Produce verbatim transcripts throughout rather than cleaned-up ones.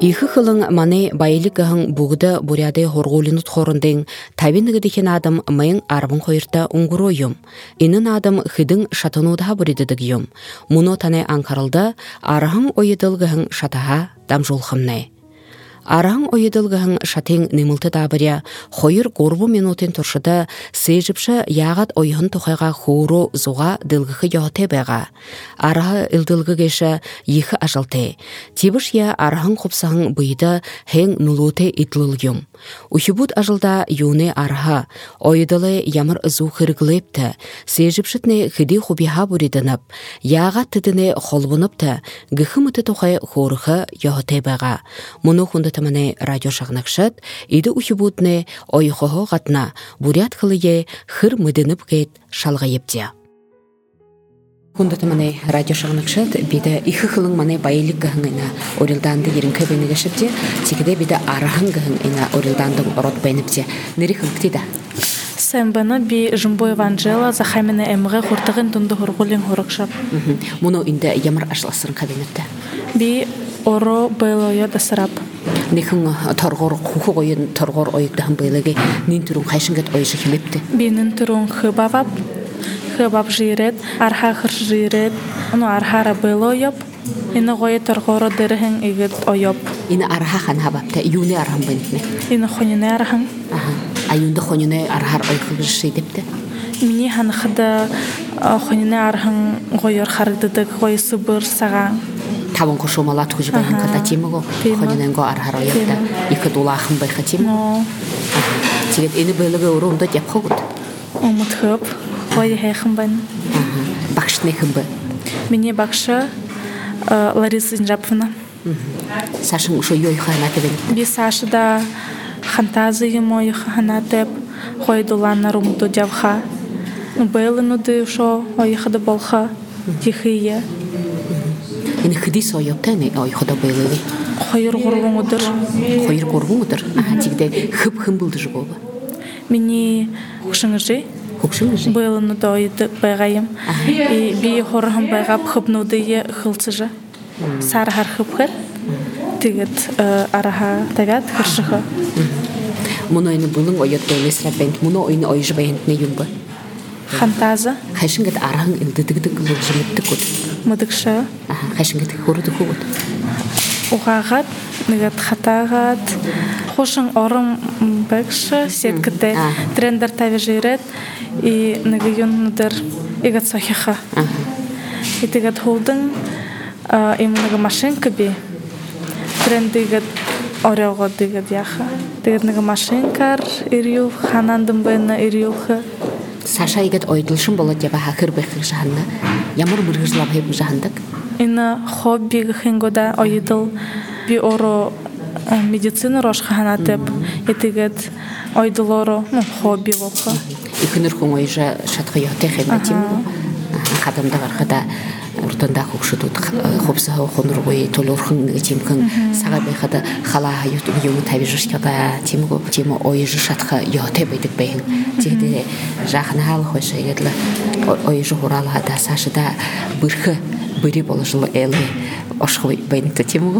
Ихы хылың маны байлы кахың бугда буряды хоргулинут хорындың табин гыдыхен адам майын арбын қойырта уңгуройым. Инын адам хыдың шатынудаға буридыдык юм. Муно таны анкарылда арахың ойыдылгahың шатаға дамжулхымнай. Араң ойыдылгahың шатың немылты табыря, хойыр горбу минутын туршыда сейжіпші яғат ойығын тұқайға хуру зуға дылгықы яғыте бәға. Араға үлділгі кеші ехі ажалты. Тибіш я арахың құпсағың бұйды хең нулуты итлылгым. Ухибуд ажалда юны араға, ойыдылы ямыр зу қырғылепті, сейжіпшітіне хиди хубиға буридынып, яғат тыдыны холбыныпты, гіхіміті тұқай хурығы яғыте бәға. Мұны хүнді таманы радио шағнақшат, иді ухибудны ойықығы ғатна бурят қылые хыр мүдініп кейт шалға епте. Хүнді таманы радио шағнақшат, биді ихы қылың маны байлық ғыңына орылданды ерін көбені кәшіпте, текіде биді арахың ғыңына орылдандың орот бәйніпте. Нері қылықтейді? Сәмбіні би жымбой Ванжела захамені әміғі құртығын тұнды құрғылың құрықшап. Мұны үнді ямыр ашыласырын қабеніпті? Би оро байлойы дасырап. Некің торғор құқы ойын торғор ойықтағын байлығы нин түрін қайшыңгет ойышы келепті? Би нин түрін хыбавап, хыбап жирет, арха хыр жирет, оны архара байлойып, ины ғойы торғоры дырығын егіт ойып. Ины арха хан хабапты, юны архын бәнітме? Ины хонины архын. Аюнды хонины архар ойқығы жышай депті? Мені ханықыда хонины архын ғойыр харыдыдық, ғойы сыбыр саған. Таван кошомалат хужи бәйін қата темі ғо, хонинен ғо архар ойыпты, екі дулағын байқа темі? Тегет, ені бәйлігі ұрынды деп қоғыд? Омыт хып, ғойы хайқын бәйін. Бақшыт не кім бі? Мені бақшы Лариса Инжаповна. Сашың ұшы ойықы анаты бәйін? Би Сашы да хантазием ойықы анаты қойдулан нарумду дявха. Бәйлінуді ұшы ойықыды болха, тихие. Ені хыдис ойыпты, ойықыда бәйлігі? Қойыр ғұрғың ұдыр. Қойыр ғұрғың ұдыр? Тегде хып-хым бұлды жы болы? Мені құшыңы жи. Құшыңы жи? Бәйлінуді ойыды байғайым. Би ғұрғын байғап хыпнуды е қылсы жы. Сарғар хып-хыр. Тегет араға тавят хыршығы. Мұны ойыны бұлың ойыт бәйлесірап бәйінт, мұны ойыны ойыжы бәйінтіне юмбы? Хантазы. Қайшыңгет арағың үлдідігдің бұлжы мүтті көд? Мұдықшы. Қайшыңгет көрді көд? Уғағат, негет хатағат, қошың орым бәкші, сеткіті трендер таве жирет, и неге юнудыр егет сохиха. И тегет холдың, имнығы машинка би, тренд егет орелға дегет яха. Тегет неге машинкар ирюл, ханандым бәйіна ирюлхы. Саша егет ойдылшын болады деп хақыр бәқір жағында, ямыр бұрғызылап хеп жағындық? Ина хобби гхингода ойдыл би оро медицина рошха ханатеп етигет ойдыл оро ну хобби волха. Ихнер хун ойжа шатха яте хематим хадамда гархада уртанда хукшудут хобса хонур ой толорхын тимкын сага бехада хала ют юм тавижышкада тимго тимо ойжа шатха яте бедик бейн тиде жахна хал хоша едла ойжа хурала да сашда бирхы бири положила эле ошхой бейнте тимго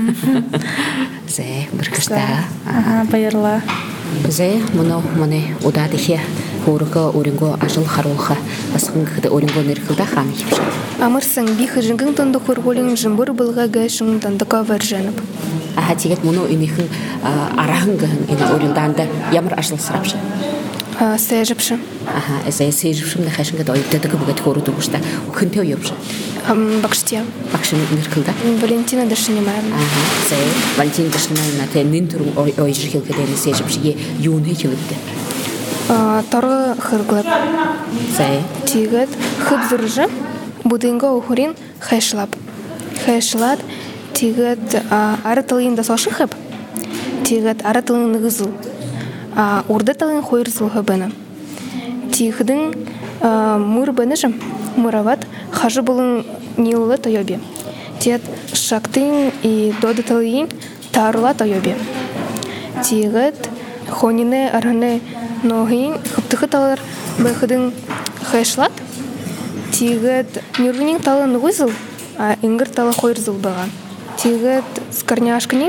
зе биркышта ага байырла зе моно моне удадихе Хурга оринго ажыл харулха басқыңғыды оринго нерхилда хам епші. Амырсың бихы жыңғын тонды хорголин жымбыр бұлға гәшің тандыға варжанып. Аха тегет мұны үнехін арағыңғын ені орилданды ямыр ажыл сырапшы? Сәжіпші. Аха, әзәй сәжіпшімді қайшыңғыды ойыптадығы бұғат хору тұғышта. Күнте ойыпшы? Бақшытия. Бақшыны нерхилда? Валентина Дашынемаевна. Аха, сәй Валентина Дашынемаевна тән нин түрін ойжы хилкедені сәжіпші юны хиліпті. Тары хырглап. Сәй? Тегет хып зұржы бұдыңға ұхырин хайшылап. Хайшылат тегет ары тылында сошы хып. Тегет ары тылын ғызыл. Урда тылын хойыр зылғы бәні. Тегдің мұр бәні жым. Мұрават хажы бұлын нилылы тойобе. Тегет шақтың и доды тылын тарыла тойобе. Тегет хонины арғаны Ногин хыптыхы талар бәхыдың хайшлат. Тегет нюрнин талын ғызыл, а ингір талы қойыр зыл баған. Тегет скарняшкының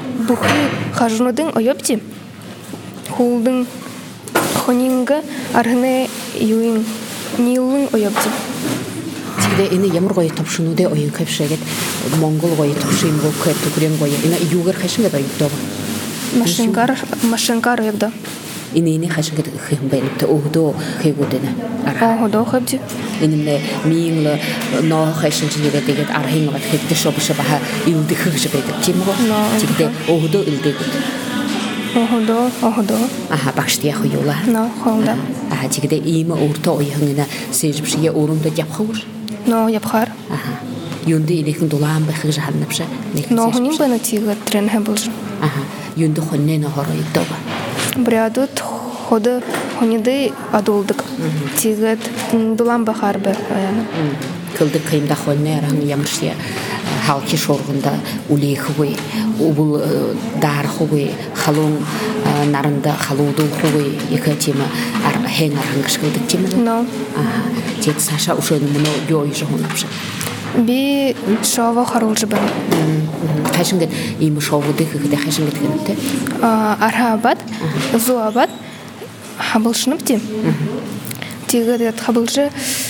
бухи хажунудың ойопти. Хулдың хонинга аргыны юин нилын ойопти. Тигде ини ямар гой топшунуде ойын кайфшегет монгол гой топшин бу кет күрен гой ина югар хашинга да юктоо. Машинкар машинкар ойопда. Ини ини хашинга хим бэлт охдо хэгудена. А ходо хобди. Инне миингле но хашинжиге дегет архинга хэтте шобша баха юлди хэгшбэт тимго. Тигде охдо илдэг. Оходо оходо. Аха баштия хуюла. Но холда. Аха тигде има урто ойхыңына сежбшиге урунда жапхаур. Но япхар. Аха. Юнди илихин дулаан бахыг жаханнапша. Но хонин бана тигла трен хэблж. Аха. Юнди хонне на хоро иктоба. Брядут хода хониды адулдык. Тигет дулаан бахар бе. Кылдык кыйымда хонне аран ямыршия халки шоргында улейхуй, убул дар хуй, халун нарында халуду хуй, яка тема ар хен арангышкылдык тема. Но. Аха. Тет Саша ушен муно ёй жохунапша. Би шова харулжы бен. Хашингет им шовуды хыгыда хашингет генте. Архабад, зуабад, хабылшыныпти. Тигет хабылжы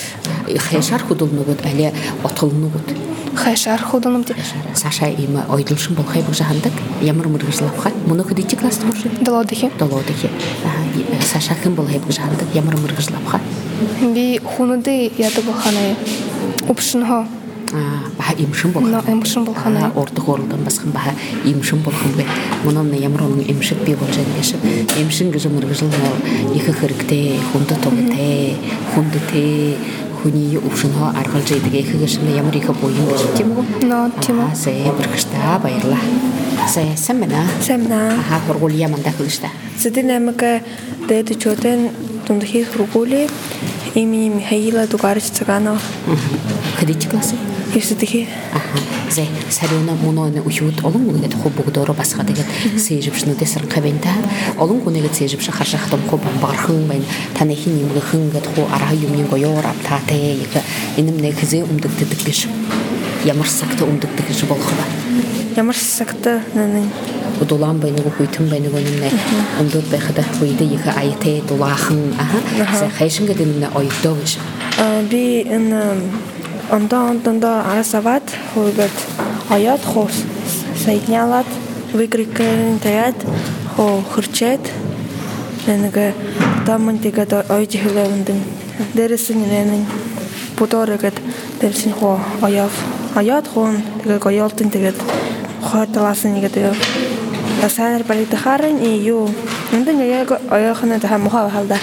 Хашар худулнугут әле отылнугут. Хашар худулнугут. Саша им ойдылшын болхай бұл жағандық. Ямар мұрғызлапқа. Мұны күдетті класты бұршы? Далодыхи. Далодыхи. Саша кім болхай бұл жағандық. Ямар мұрғызлапқа. Би хунуды яды болханай. Упшынға. Баха имшын болханай. Имшын болханай. Ордық орылдан басқын баха имшын болхан бе. Мұнымны ямар оның имшік бе бол жән ешіп. Имшын күзі мұрғызылны екі қырыкте, хунды тоғыте, хунды те, хуни упшынға арғал жайдығы екі кішінде ямар екі бойын көшіп тему? Но, тему. Сәй бір кішта байырла. Сәй сәміна? Сәміна. Аха, құрғол яманда қылышта. Сәдін әмігі дәді чөтен тұндығы құрғолі имени Михаила Дугарыч Цаганова. Қыдеті класы? Юсыдығы. Аха, зәй сәріуна мұнойны ұйуыт олың мұнығет хубығы доры басқа дегет сейжіпшіні десірін қабенді. Олың күнегет сейжіпші қаршақтым қобын бағырхың бәйін танехин емгі хыңгет ху араға юмнен қойор аптаты екі енімне кізе ұмдықты діккіші. Ямырсақты ұмдықты кіші болқыба. Ямырсақты нәнің. Дулан бәйіні құйтын бәйіні өнімне ұмдыт бәйқыда құйды екі айты дулақың. Аха, қайшынға денімне ойықты өші. Би онда онда арасават хойгат аят хос соединялат выкрикивает таят хо хурчет ненге там мантига ойти хилевндин дересин ненен путорегат дерсин хо аяв аят хон теге гоялтын тегет хаталасын егет асанер балит харин и ю ондын я аяхна та муха халда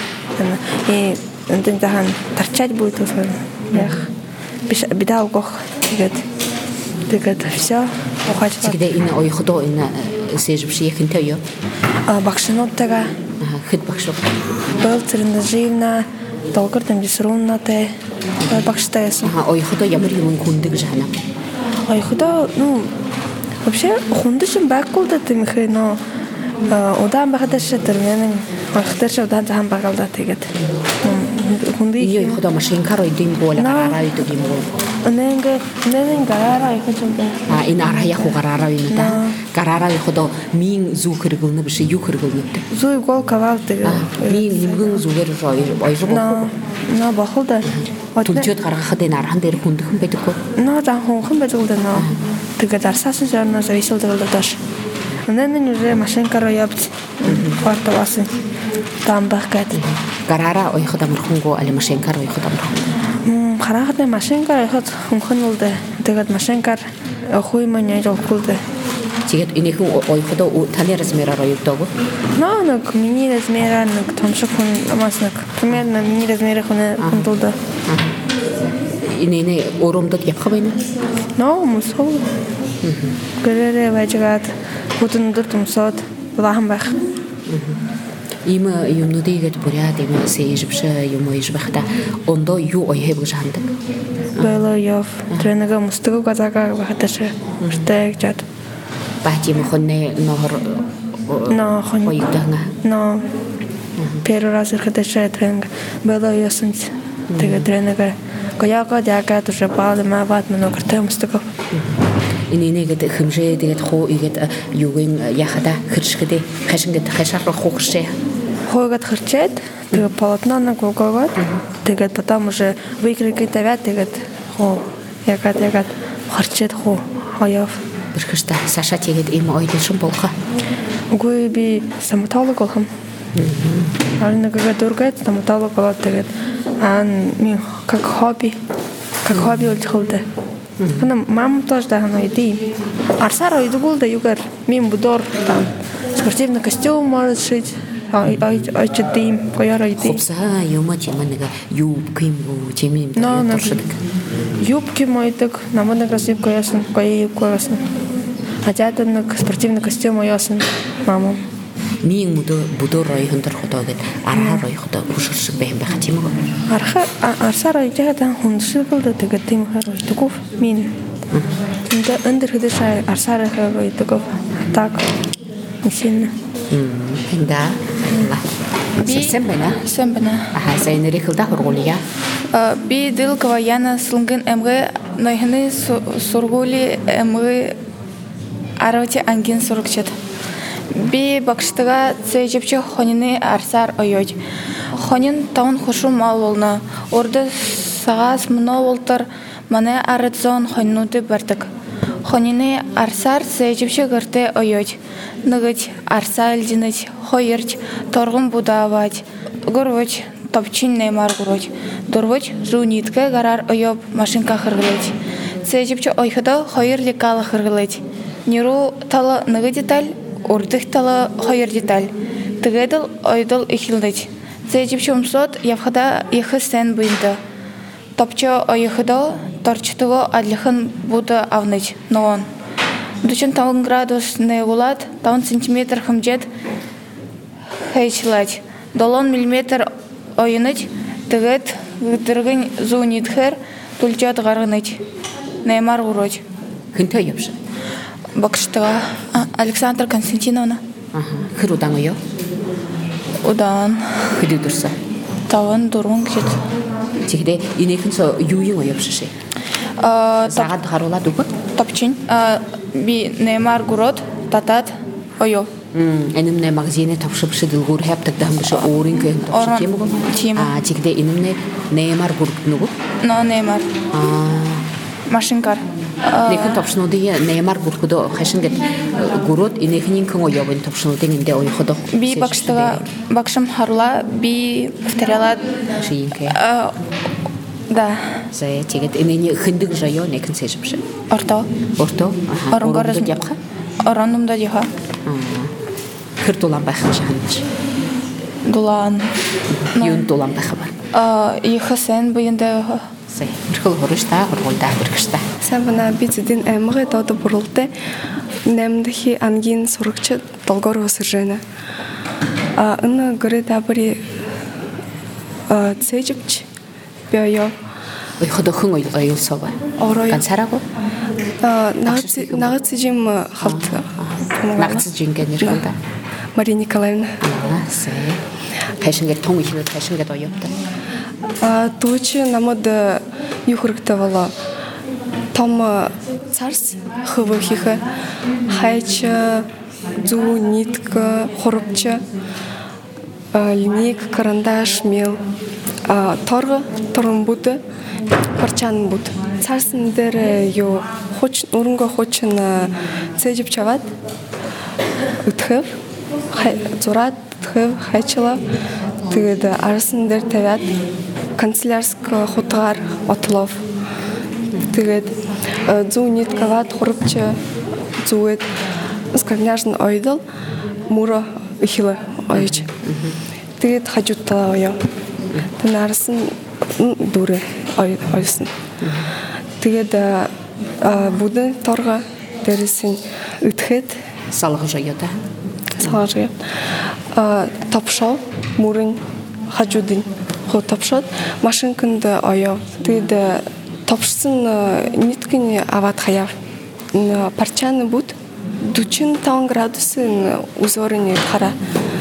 и ондын тахан тарчать будет усал ях бедал гох тегет тегет все ухач тегде ина ойхудо ина сежбши якынта ё бакшыноттага хит бакшок был тренаживна долгор там дисрунна те бакштайс ага ойхудо ямар юмын кундык жана ойхудо ну вообще хундышым бакулда темхе но одан багадаш терменен ойхдаш одан зам багалда тегет хунды ё ойхудо машинкар ойдин бола гарара ойдин бол ненге ненен гарара ойхудо а ина архая ху гарара ойнута гарара ойхудо мин зу кыргылны биши ю кыргылны зу гол кавал теге мин нимгын зугер жой ойжо на на бахылда тулчот гарга ден архан дер хундыхын бетико на да хонхын бетилде на теге дарсасын жарна зависилдырылды даш ненен уже машинка роябт кварталасы там бахкат гарара ойхудо мурхунго али машинкар ойхудо мурхунго харахат машинка ойхот хонхын болду тегет машинкар хуй маня жолкулды тегет инехин ойхудо тани размера роюктогу но ну мини размера ну томшо хун амаснык примерно мини размера хун тулды инене оромдот япхабайна но мусол герере вajgat хутунdur тумсот лахамбах има юмнудигет бурят има сежбша юмойжбахта ондо ю ойхебг жандык было ёв тренага мустугу газага бахаташы штек жат бати мохонне нохор но хон ойдага но первый раз хаташы тренинг было ёсынц теге тренага Кояга дяга тоже балы мават много тэмстэгов. Иненегет хэмжээ тэгээд хуу игээд юугийн яхада хэршгэдэ хашингет хашаарах хууршээ. Хойгот хурчээд тэгээд полотно гогогоод тэгээд потом уже выкрики тавят тэгээд хуу ягад ягад хурчээд хуу хаяв. Бэрхэшта Саша тэгээд им ойдшин болхоо. Үгүй би стоматолог болхом. Арина когда дургает стоматолог болоод тэгээд аа ми как хобби как хобби үлдэхэлдэ. Хана мам тоже да хана иди. Арсара идэгул да югар мим будор там спортивный костюм может шить. Ай ай ай чэдим гояра иди. Хопса юма чиманага юбки му чимим туршдаг. Юбки мойдаг намайг красив гоясан гоя гоясан. Хажаадаг спортивный костюм гоясан мама. Мин мудо будор рой хөндөр хотоогд араа рой хотоо хөшөршөг бэм байх тийм үү? Арха арсара ижаадан хүншил болдог тэгээд тийм хараа идэггүй мин. Тэнд өндөр хэдэш арсара хаа идэггүй так мишин. Мм да. Би сэмбэна. Сэмбэна. Аха сайнэрийг хөлдө хургуулъя. Би дилгава яна слунгэн эмгэ нойхны сургуули эмгэ аравти ангийн сурагчид. Би багштага цэжипче хонины арсар ойож. Хонин таун хушум мал болна. Орда сагас мно болтар мане арадзон хоннуды бардык. Хонины арсар цэжипче гырте ойож. Нагыч арса элдиныч хойырч торгун будавать. Горвоч топчин неймар гуроч. Дорвоч жунитке гарар ойоб машинка хыргылыч. Цэжипче ойхада хойыр лекала хыргылыч. Ниру тала нагы деталь урдых тала хойыр деталь. Тыгэдэл ойдыл ихилдыч. Цэжипче умсот явхада ихы сен быйнды. Топчо ойхада торчтыго адлихын буда авныч. Но он. Дучин таун градус не улат, таун сантиметр хымжет хейчлать. Долон миллиметр ойыныч, тыгэд гыдыргын зунитхер тульчат гарыныч. Неймар уроч. Хынта yapшы. Бакштыга Александра Константиновна. Аха. Хыр удан ойо. Удан. Хыды дурса. Таван дурун кет. Тигде инехин со юйын ойопшышы. Сагат харула дугу. Топчин. Би неймар гурот татат ойо. Энэмне магазине тапшыпшы дылгур хептак дамбышы орин кэн тапшы темугу. А тигде энэмне неймар гуртнугу. Но неймар. Машинкар. Нехин тапшынуды неймар гуртудо хашингет гурот инехинин кэн ойобын тапшынуды нинде ойходо. Би бакштыга бакшым харула би повторяла. Шиинке. Да. Зая тигет энэни хындык жайо некин сежипшы. Орто. Орто. Аха. Оронгарыз yapха. Оронумда диха. Хыр тулан байхын жаханч. Дулан. Юн тулан байхабар. А ихы сен быйынды. Сай. Рхыл хорышта, хорголда биркышта. Сабана бицдин эмгэ доdo бурулте немдхи ангийн сурагч долгоор өсөржэнэ. А энэ гэрэ табри а цэжипч биоё ойходо хүн ойулсоо. Ганцаараагүй. А нагц нагцжим халт. Нагцжин гэнэрхэлдэ. Мария Николаевна. Аа, сай. Хашингер том ихнэ хашингер ойопта. А туч намод юу хэрэгтэй болоо. Том царс хөвөхийн хайч зүү нитка хурвч линейка карандаш мел торго торгон парчан буд царсан дээр юу хуч өрөнгө хучин цэжипч аваад өтгөв зураад өтгөв хайчлаа тэгээд арсан дээр тавиад канцелярск хутгаар отлов тэгээд зүү ниткаваад хурвч зүүэд скарняшн ойдол муро ихлэ ойж тэгээд хажуудтаа оё танарсан дүрэ ойсон тэгээд бүдэн торго дээрсэн үтхэд салгаж оёда салгаж а топшоо мөрөн хажуудын хөө топшоод машинканд оё тэгээд топшсон ниткийн аваад хаяав парчааны бүд forty five градусын үзүүрийн хараа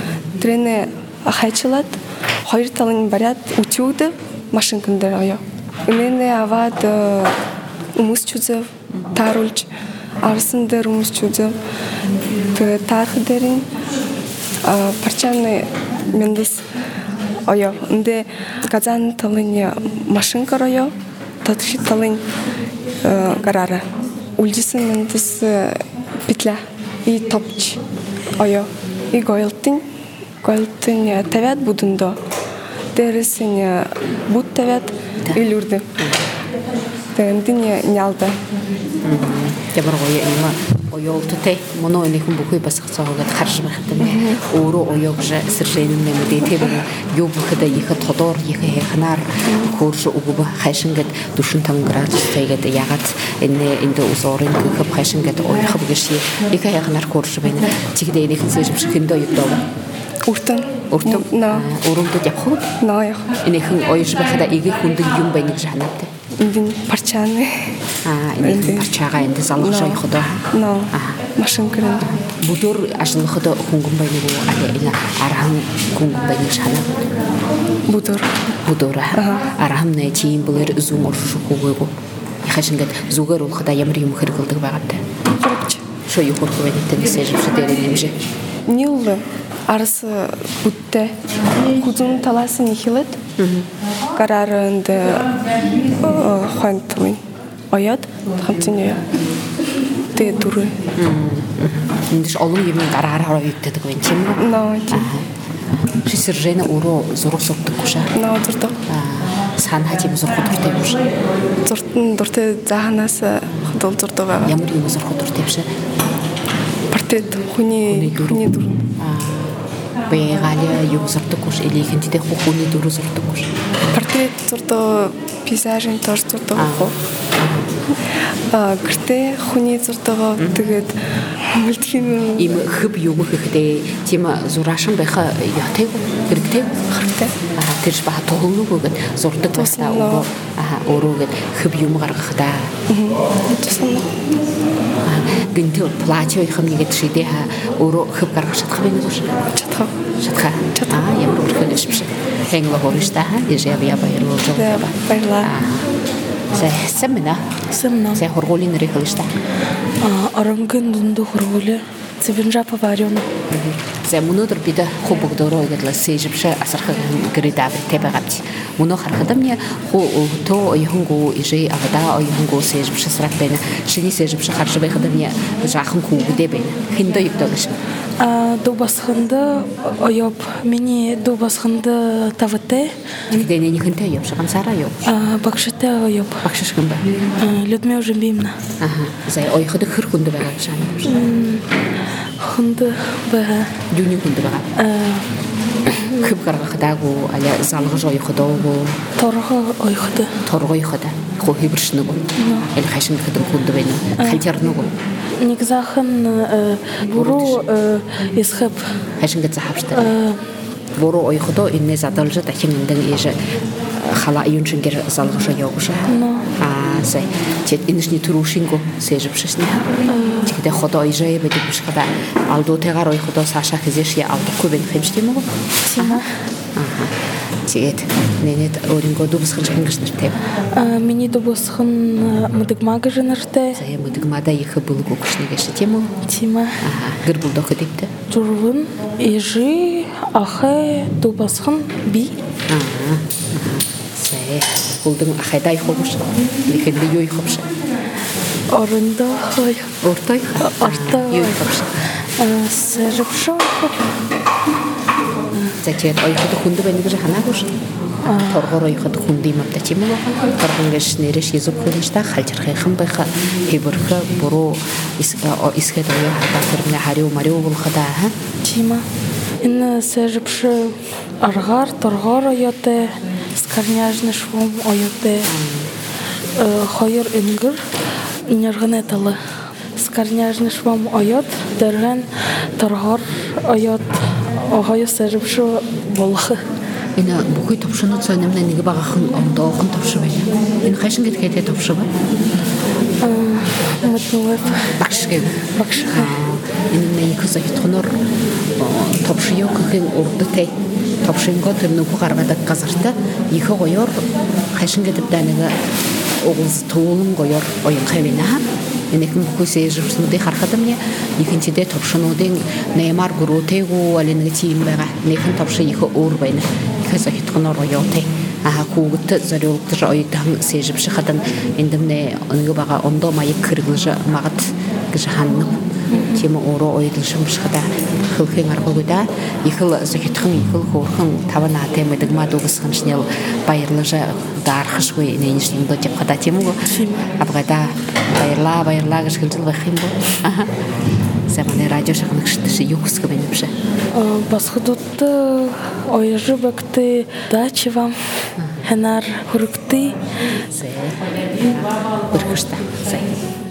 трэнэ хайчлаад хоёр талын бариад үтүүд машинкан дээр оё Мене аваад хүмүүс ч үзэв тааруулж арсан дээр хүмүүс ч үзэв. Тэгээ таарх дээрийн парчааны мэндис оё. Эндээ газан талын машинкар оё. Татши талын гарара. Үлжсэн мэндис питла и топч оё. И гойлтын гойлтын тавиад будундо. Дээрээс нь буд тавиад илүрдэ. Тэндийн нялда. Ямар гоё юм оёолттой моно энийхэн бүхий бас цаагаад харж байхтай. Өөрөө оёогж сэржээн нэмэдэ тэбэ юу бүхэдэ их тодор их ханаар хөрш угуб хайшингэд дуушин таван градус цайгаад ягаад энэ энд усорын гэх хайшингэд оёх бгэши их ханаар хөрш байна. Чигдэ энийхэн сэжвш хэндэ юудаа. Уртан уртан на урумд явах. На явах. Энийхэн оёж байхада игэ хүндэг юм байна гэж ханаатай. Энд парчааны аа энэ парчаага энд залгаж явахдаа ноо машинкэр бүдөр ашиглахад хөнгөн байна уу энэ архан хөнгөн байна гэж ханаа бүдөр бүдөр архан нэ чим бүлэр зүүн оршихгүйгөө яхаш ингээд зүгээр болохда ямар юм хэрэгэлдэг байгаатай шо юу хөрх байна гэдэг сэжвш дээр нэмжээ нил арс бүттэй хүзүн талаас нь ихлэд гарааранд хантмын оёд хамтны тэ дүр эндэж олон юм гараараа явагддаг байна тийм үү ноо шисэржэна өөрөө зураг сурдаг гушаа ноо зурдаг санаа тийм зураг дуртай юм шиг зуртан дуртай зааханаас ходол зурдаг байгаа ямар юм зураг дуртай юм шиг портрет хүний хүний дүр Бэгаля юм зурдаг гуш элихэн тэдэх хүний дүр зурдаг гуш портрет зурдаг пейзажын тор зурдаг гоо а гэртээ хүний зурдаг тэгээд мультфильм им хөв юм хөхдөө тийм зураашин байха яатай хэрэгтэй хэрэгтэй аа тэрж ба тоглоог гээд зурдаг басна өөрөө аа өөрөө гээд хөв юм гаргахдаа гинтэ плачо их хэмнэгэд шидэ ха өөрөө хөв гаргах чадах байх гэж чадах чадах чадах ямар бүрхэл швш хэнгло хористаа яжаа я баярлуу жоо баярлаа Сэ сэмна сэмна сэ хорголин рехлышта а орангийн дундуу хорголе цэвэнжапа варён сэ мунодор бида хубог дороо гэдла сэжвшэ асархаг гэридав тэбагавч муно хархадамня хо то йхунгу ижи авада йхунгу сэжвшэ сракбена шини сэжвшэ харж байхадамня жахан хүүгдэ бэн хиндэ югдагш а дубасханда оёп миний дубасханда тавте тэдний хинтэ юм шаган сара юу а багштай оёп багшшгэн ба Людмила Жимбимна аха сэ ойход хэр хүнд байгаа шана хүнд бага юуны хүнд байгаа хөв гаргахдаагүй аля залгаж ойхдоогүй торго ойход торго ойход хоо хибэршнэг эл хашин гэдэг хүнд байна хальтернэг нэг захан буруу исхэп хашин гэж хавштай буруу ойхдоо энэ задалж дахин эндэн ээж хала юунчингэр залгаж явууш аа сэ чэт инэшний төрүүшинго сэжвшэсни тэгээд ходоо ижээ байдаг биш хада алдуутэйгаар ойхдоо саша хэзээш алдахгүй байх юм шиг юм уу тийм аа тэгээд нэнэт өөрөнгөө дубсхан гэж нэртэй а миний дубсхан мдагмаг гэж нэртэй сая мдагмада их булгу гүшнэг шүү тийм үү тийм аа гэр булдох хэвтэй журвэн ижи ахэ дубсхан би аа сая булдан ахайдай хогш нэхэд юу их хогш орондо хой ортой ортой юу хогш а сэжвшо зачет ойхот хүнд байна гэж ханаагүй шүү. Торгоор ойхот хүнд юм авда чим уу? Торгонгош нэрш изуп хүншта халжирхайхан байха хибэрхэ буруу исгэд оё хата тэрнэ хариу мариу болохда ха. Чима. Энэ сэжвш аргаар торгоор оётой скарняжны швум оётой хоёр энгэр нэргэнэталы скарняжны швум оёт дэргэн торгоор оёт Охой сэжвшо болох. Энэ бүхий төвшөнөд сонирмны нэг багахан ондоохон төвшөө байна. Энэ хашин гэдэг хэдэ төвшөө байна? Аа, мэднэв. Багш гэв. Багш. инне их захитхонор топшиё кыхын урдытай топшинго тынны бугаргада казарта ихе гойор хашин кетип даныга огыз тоолун гойор оюн хавина энекин көсөй журсунуды хархадымне икинчиде топшынуудын Неймар гурутегу алинге тимбага некин топшы ихе урбайны ихе захитхонор оётай аха куугутты зарёлуктыр ойдан сежип шахадан эндемне оныгы бага ондо майы кыргылжа магат гыжаханны тема оро ойдылшым шахада хылхын аргогуда ихыл захитхын ихыл хорхын табана темедиг мадугысхын шнел байырлыжа дархыш гой ненишнин до деп када темуго абгада байырла байырла гышкылжыл бахимбо аха замане радио шахнак штышы юкск бенепше басхудутты ойжу бакты дачи вам хенар хурукты Быркышта.